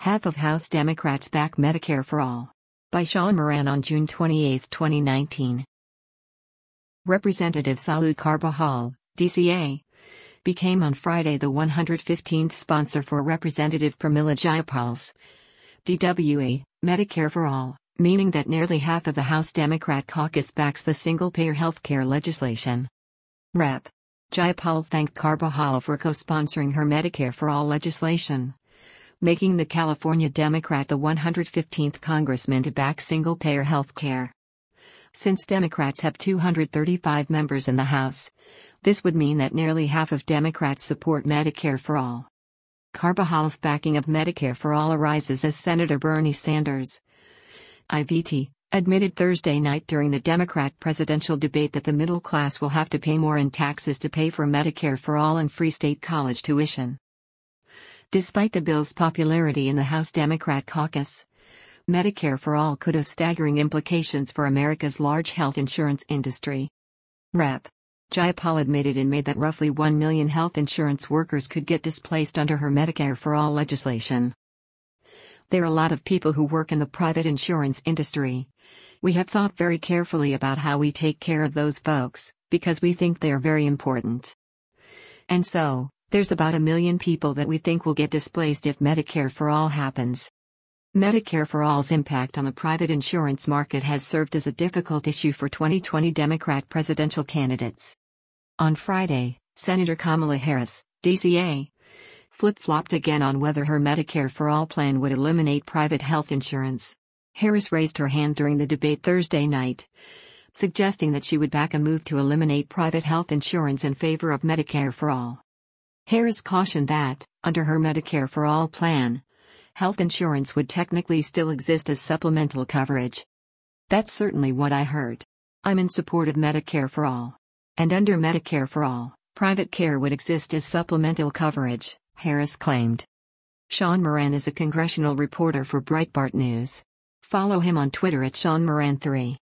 Half of House Democrats back Medicare for All. By Sean Moran on June 28, 2019. Representative Salud Carbajal, DCA, became on Friday the 115th sponsor for Representative Pramila Jayapal's DWA, Medicare for All, meaning that nearly half of the House Democrat caucus backs the single-payer healthcare legislation. Rep. Jayapal thanked Carbajal for co-sponsoring her Medicare for All legislation, making the California Democrat the 115th congressman to back single-payer health care. Since Democrats have 235 members in the House, this would mean that nearly half of Democrats support Medicare for All. Carbajal's backing of Medicare for All arises as Senator Bernie Sanders, IVT, admitted Thursday night during the Democrat presidential debate that the middle class will have to pay more in taxes to pay for Medicare for All and free state college tuition. Despite the bill's popularity in the House Democrat caucus, Medicare for All could have staggering implications for America's large health insurance industry. Rep. Jayapal admitted in May that roughly 1 million health insurance workers could get displaced under her Medicare for All legislation. There are a lot of people who work in the private insurance industry. We have thought very carefully about how we take care of those folks, because we think they are very important. And so, there's about 1 million people that we think will get displaced if Medicare for All happens. Medicare for All's impact on the private insurance market has served as a difficult issue for 2020 Democrat presidential candidates. On Friday, Senator Kamala Harris, DCA, flip-flopped again on whether her Medicare for All plan would eliminate private health insurance. Harris raised her hand during the debate Thursday night, suggesting that she would back a move to eliminate private health insurance in favor of Medicare for All. Harris cautioned that, under her Medicare for All plan, health insurance would technically still exist as supplemental coverage. That's certainly what I heard. I'm in support of Medicare for All. And under Medicare for All, private care would exist as supplemental coverage, Harris claimed. Sean Moran is a congressional reporter for Breitbart News. Follow him on Twitter at SeanMoran3.